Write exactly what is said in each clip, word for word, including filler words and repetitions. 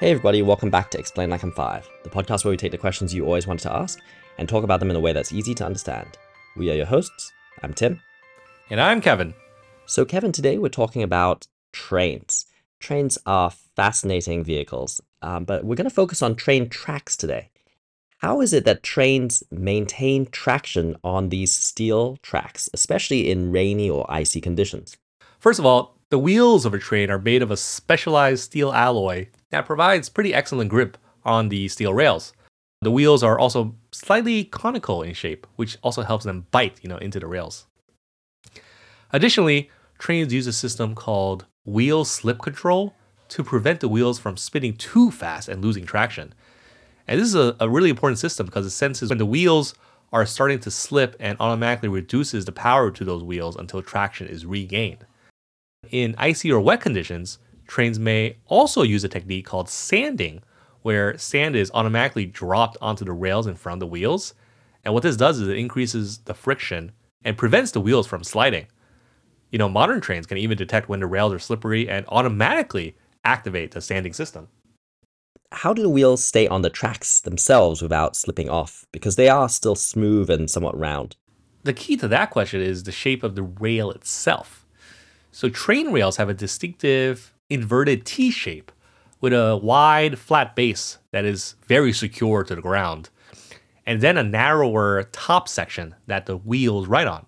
Hey everybody, welcome back to Explain Like I'm Five, the podcast where we take the questions you always wanted to ask and talk about them in a way that's easy to understand. We are your hosts. I'm Tim. And I'm Kevin. So Kevin, today we're talking about trains. Trains are fascinating vehicles, um, but we're going to focus on train tracks today. How is it that trains maintain traction on these steel tracks, especially in rainy or icy conditions? First of all, the wheels of a train are made of a specialized steel alloy that provides pretty excellent grip on the steel rails. The wheels are also slightly conical in shape, which also helps them bite, you know, into the rails. Additionally, trains use a system called wheel slip control to prevent the wheels from spinning too fast and losing traction. And this is a, a really important system because it senses when the wheels are starting to slip and automatically reduces the power to those wheels until traction is regained. In icy or wet conditions, trains may also use a technique called sanding, where sand is automatically dropped onto the rails in front of the wheels. And what this does is it increases the friction and prevents the wheels from sliding. You know, modern trains can even detect when the rails are slippery and automatically activate the sanding system. How do the wheels stay on the tracks themselves without slipping off? Because they are still smooth and somewhat round. The key to that question is the shape of the rail itself. So train rails have a distinctive inverted T shape with a wide, flat base that is very secure to the ground, and then a narrower top section that the wheels ride on.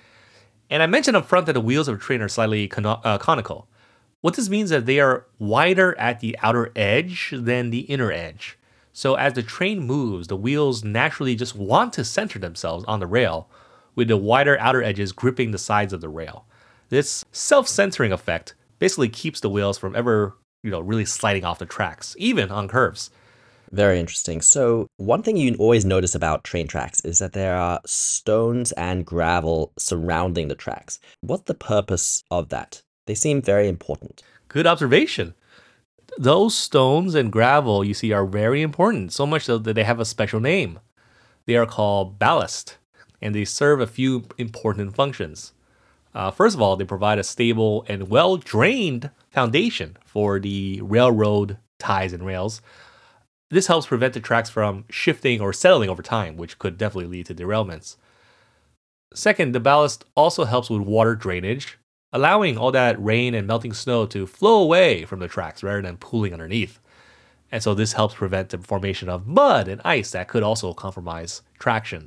And I mentioned up front that the wheels of a train are slightly con- uh, conical. What this means is that they are wider at the outer edge than the inner edge. So as the train moves, the wheels naturally just want to center themselves on the rail, with the wider outer edges gripping the sides of the rail. This self-centering effect basically keeps the wheels from ever, you know, really sliding off the tracks, even on curves. Very interesting. So one thing you always notice about train tracks is that there are stones and gravel surrounding the tracks. What's the purpose of that? They seem very important. Good observation. Those stones and gravel you see are very important, so much so that they have a special name. They are called ballast, and they serve a few important functions. Uh, first of all, they provide a stable and well-drained foundation for the railroad ties and rails. This helps prevent the tracks from shifting or settling over time, which could definitely lead to derailments. Second, the ballast also helps with water drainage, allowing all that rain and melting snow to flow away from the tracks rather than pooling underneath. And so this helps prevent the formation of mud and ice that could also compromise traction.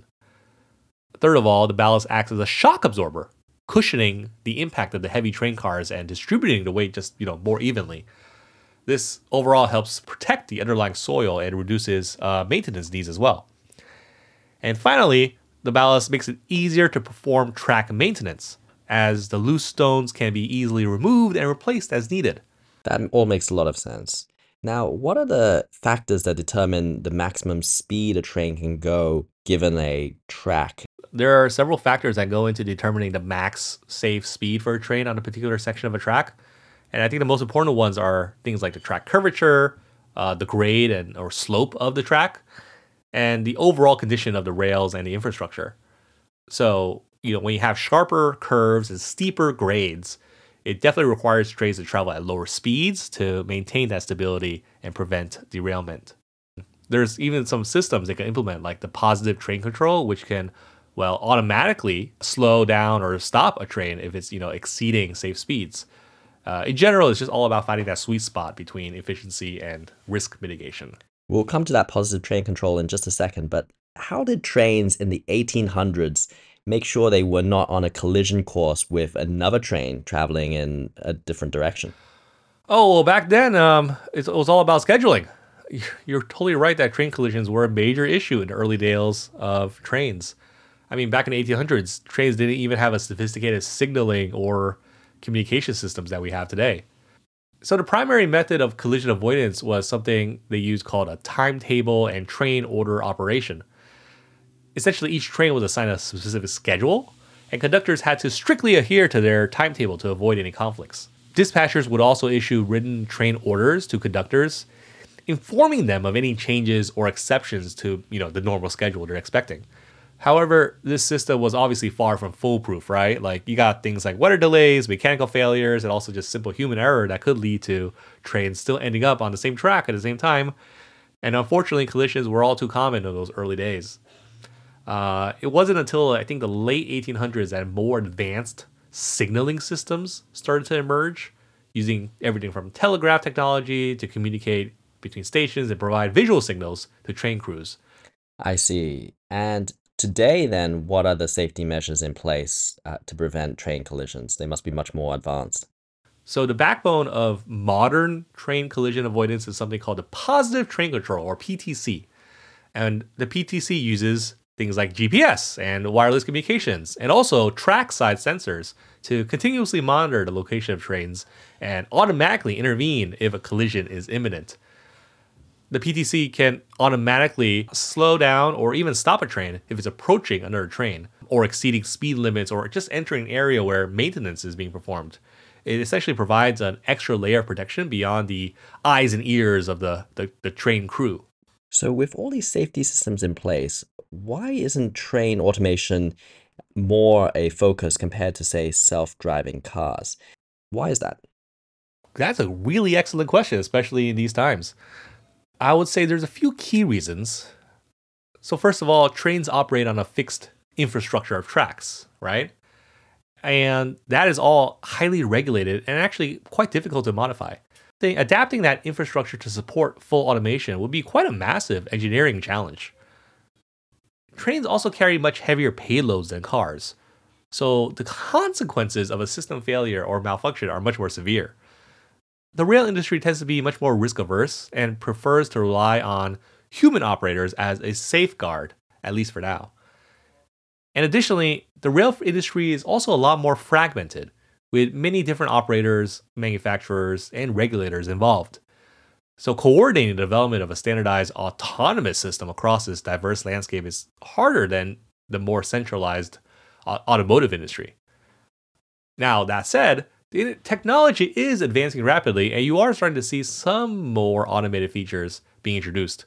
Third of all, the ballast acts as a shock absorber, cushioning the impact of the heavy train cars and distributing the weight just, you know, more evenly. This overall helps protect the underlying soil and reduces uh, maintenance needs as well. And finally, the ballast makes it easier to perform track maintenance, as the loose stones can be easily removed and replaced as needed. That all makes a lot of sense. Now, what are the factors that determine the maximum speed a train can go given a track? There are several factors that go into determining the max safe speed for a train on a particular section of a track. And I think the most important ones are things like the track curvature, uh, the grade and or slope of the track, and the overall condition of the rails and the infrastructure. So, you know, when you have sharper curves and steeper grades, it definitely requires trains to travel at lower speeds to maintain that stability and prevent derailment. There's even some systems they can implement, like the positive train control, which can, well, automatically slow down or stop a train if it's, you know, exceeding safe speeds. Uh, in general, it's just all about finding that sweet spot between efficiency and risk mitigation. We'll come to that positive train control in just a second, but how did trains in the eighteen hundreds make sure they were not on a collision course with another train traveling in a different direction? Oh, well, back then, um, it was all about scheduling. You're totally right that train collisions were a major issue in the early days of trains. I mean, back in the eighteen hundreds, trains didn't even have a sophisticated signaling or communication systems that we have today. So the primary method of collision avoidance was something they used called a timetable and train order operation. Essentially, each train was assigned a specific schedule, and conductors had to strictly adhere to their timetable to avoid any conflicts. Dispatchers would also issue written train orders to conductors, informing them of any changes or exceptions to, you know, the normal schedule they're expecting. However, this system was obviously far from foolproof, right? Like you got things like weather delays, mechanical failures, and also just simple human error that could lead to trains still ending up on the same track at the same time. And unfortunately, collisions were all too common in those early days. Uh, it wasn't until I think the late eighteen hundreds that more advanced signaling systems started to emerge, using everything from telegraph technology to communicate between stations and provide visual signals to train crews. I see. And today, then, what are the safety measures in place uh, to prevent train collisions? They must be much more advanced. So the backbone of modern train collision avoidance is something called the positive train control, or P T C. And the P T C uses things like G P S and wireless communications, and also trackside sensors to continuously monitor the location of trains and automatically intervene if a collision is imminent. The P T C can automatically slow down or even stop a train if it's approaching another train, or exceeding speed limits, or just entering an area where maintenance is being performed. It essentially provides an extra layer of protection beyond the eyes and ears of the, the, the train crew. So, with all these safety systems in place, why isn't train automation more a focus compared to, say, self-driving cars? Why is that? That's a really excellent question, especially in these times. I would say there's a few key reasons. So first of all, trains operate on a fixed infrastructure of tracks, right? And that is all highly regulated and actually quite difficult to modify. Adapting that infrastructure to support full automation would be quite a massive engineering challenge. Trains also carry much heavier payloads than cars, so the consequences of a system failure or malfunction are much more severe. The rail industry tends to be much more risk averse and prefers to rely on human operators as a safeguard, at least for now. And additionally, the rail industry is also a lot more fragmented, with many different operators, manufacturers, and regulators involved. So coordinating the development of a standardized autonomous system across this diverse landscape is harder than the more centralized uh, automotive industry. Now, that said, the technology is advancing rapidly, and you are starting to see some more automated features being introduced.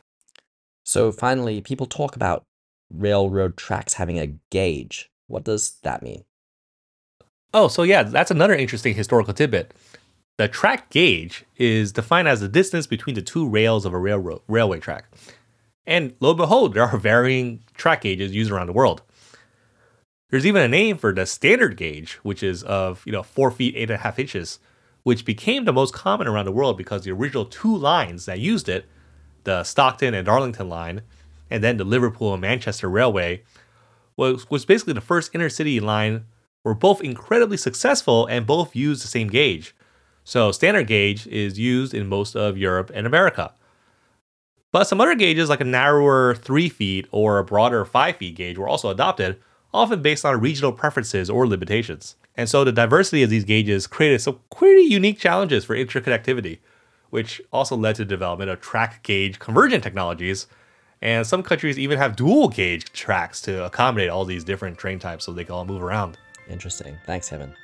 So finally, people talk about railroad tracks having a gauge. What does that mean? Oh, so yeah, that's another interesting historical tidbit. The track gauge is defined as the distance between the two rails of a railroad railway track. And lo and behold, there are varying track gauges used around the world. There's even a name for the standard gauge, which is of you know four feet eight and a half inches, which became the most common around the world because the original two lines that used it, the Stockton and Darlington line, and then the Liverpool and Manchester Railway, was was basically the first intercity line, were both incredibly successful and both used the same gauge. So standard gauge is used in most of Europe and America. But some other gauges, like a narrower three feet or a broader five feet gauge, were also adopted, often based on regional preferences or limitations. And so the diversity of these gauges created some pretty unique challenges for interconnectivity, which also led to the development of track gauge convergent technologies. And some countries even have dual gauge tracks to accommodate all these different train types so they can all move around. Interesting. Thanks, Kevin.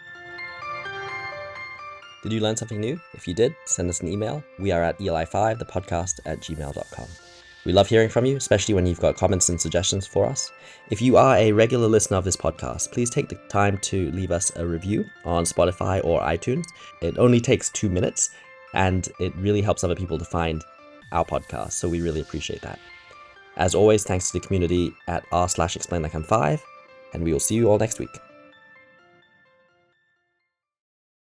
Did you learn something new? If you did, send us an email. We are at E L I five, the podcast at gmail dot com. We love hearing from you, especially when you've got comments and suggestions for us. If you are a regular listener of this podcast, please take the time to leave us a review on Spotify or iTunes. It only takes two minutes, and it really helps other people to find our podcast, so we really appreciate that. As always, thanks to the community at r slash explain like I'm five, and we will see you all next week.